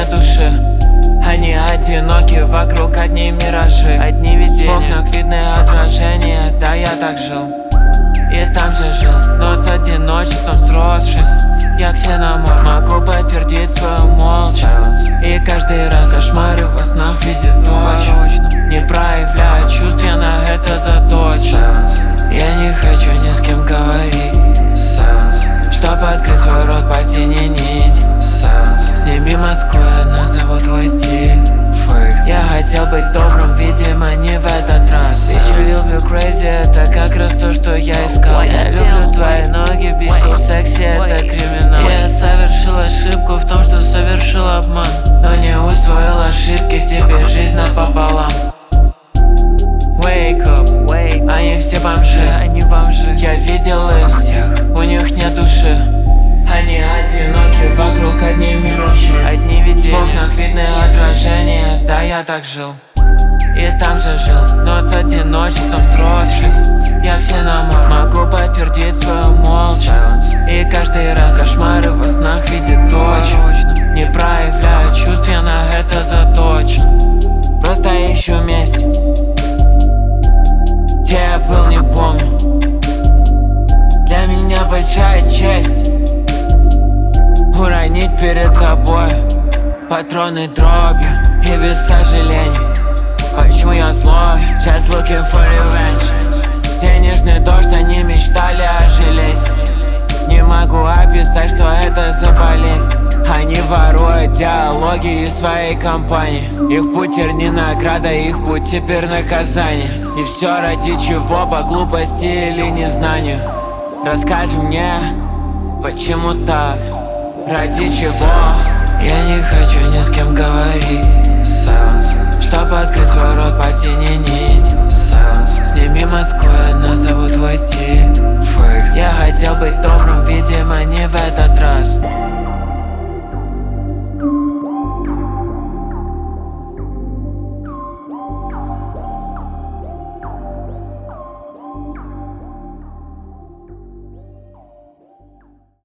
нет души. Они одиноки, вокруг одни миражи, одни видения. В окнах видны отражения, да я так жил и там же жил, но с одиночеством сросшись, я ксеноморф. Могу подтвердить свою молчаливость, и каждый раз кошмары во снах видит точно. Не проявляю чувств, я на это заточен. Я не хочу ни с кем говорить, чтоб открыть свой рот, потяни нить. Сними Москву, я назову твой стиль. Я хотел быть добрым, видимо, не в этот раз. Еще люблю crazy, это как раз то, что я искал. Я люблю твои ноги, бисел, секси, это криминал. Я совершил ошибку в том, что совершил обман, но не усвоил ошибки, тебе жизнь напополам. Wake up, они все бомжи, я видел их всех, у них нет души. Они одиноки, вокруг одни миражи, одни видения. В окнах видны отражения, да я так жил и там же жил, но с одиночеством сросшись, я ксеноморф. Могу подтвердить свою молчаливость, и каждый раз кошмары во снах видит точно. Не проявляю чувств, я на это заточен. Просто ищу месть, где я был, не помню. Для меня большая честь уронить перед тобой патроны дробью и без сожалений. Почему я злой? Just looking for revenge. Денежный дождь, они мечтали о железе. Не могу описать, что это за болезнь. Они воруют диалоги из своей компании. Их путь теперь не награда, их путь теперь наказание. И все ради чего? По глупости или незнанию? Расскажи мне, почему так? Ради чего? Я не хочу ни с кем говорить,